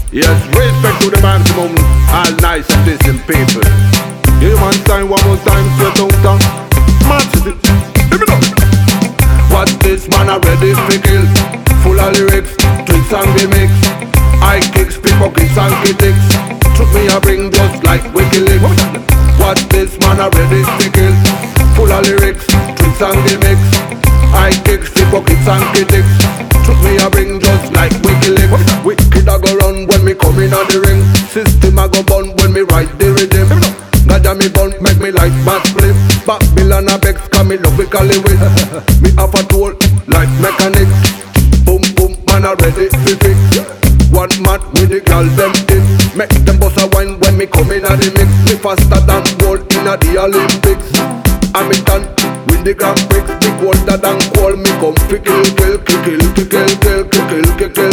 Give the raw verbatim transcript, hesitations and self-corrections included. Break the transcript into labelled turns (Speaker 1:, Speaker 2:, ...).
Speaker 1: Yes, respect to the maximum. All nice and decent people. Yeah, man, time one more time, sweat out down. Match it. Give it up. What this man already for kill? Full of lyrics, tricks and gimmicks. I kicks, pickpockets and critics. Took me a bring just like WikiLeaks. What this man already for kill? Full of lyrics, tricks and gimmicks. I kicks, pickpockets and critics. Took me a bring just like WikiLeaks. Wicked a go run when me come in on the ring. System a go bun when me write the rhythm. Gada me bun make me like bass flip. Babylon a vex can me logically win. Me have a tool like mechanics. Boom boom man a ready to fix. One man with the girl them in. Make them bust a wine when me come in on the mix. Me faster than gold in a the Olympics. I'm done with the Grand Prix. Me colder than coal. Me come fi kill kill kill kill kill.